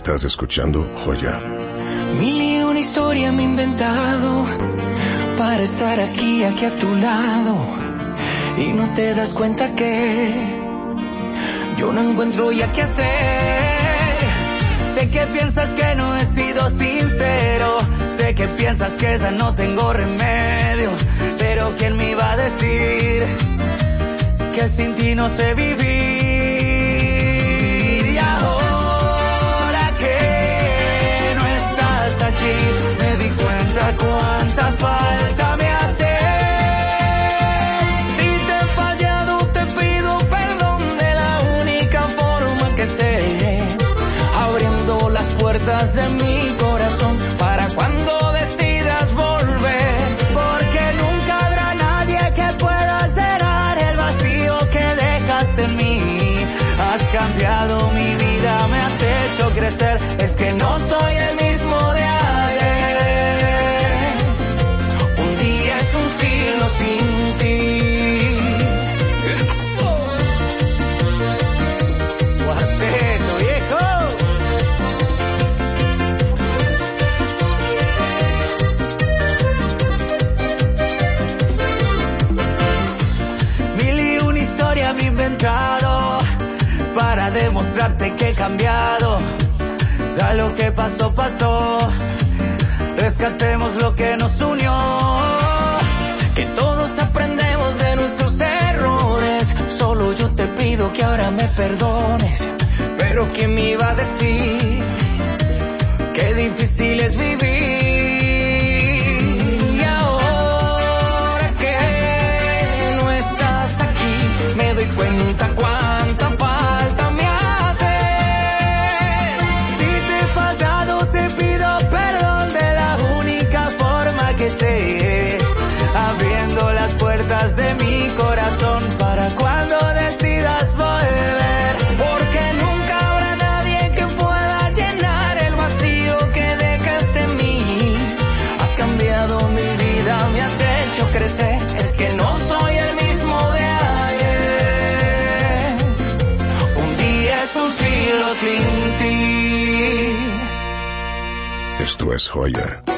Estás escuchando Joya. Mil y una historia me he inventado para estar aquí a tu lado. Y no te das cuenta que yo no encuentro ya qué hacer. Sé que piensas que no he sido sincero. Sé que piensas que ya no tengo remedio. Pero ¿quién me iba a decir que sin ti no sé vivir? Y ahora que no estás aquí, me di cuenta cuánta falta me hace. Si te he fallado, te pido perdón de la única forma que sé, abriendo las puertas de mi corazón para cuando decidas volver, porque nunca habrá nadie que pueda llenar el vacío que dejaste en mí. Has cambiado mi vida, me has hecho crecer, es que no soy el mismo de ayer. Un día es un siglo sin ti. Cuarteto, viejo. Mil y una historia me he inventado para demostrarte que he cambiado. Ya lo que pasó, pasó. Rescatemos lo que nos unió. Que todos aprendemos de nuestros errores. Solo yo te pido que ahora me perdones. Pero ¿quién me iba a decir qué difícil es vivir? Y ahora que no estás aquí, me doy cuenta cuánta falta me hace. Si te he fallado, te pido perdón de la única forma que sé, abriendo las puertas de mi corazón para cuando decidas volver, porque nunca habrá nadie que pueda llenar el vacío que dejaste en mí. Has cambiado mi vida, me has hecho crecer, es que no soy el mismo de ayer. Un día es un siglo sin ti. Esto es Joya.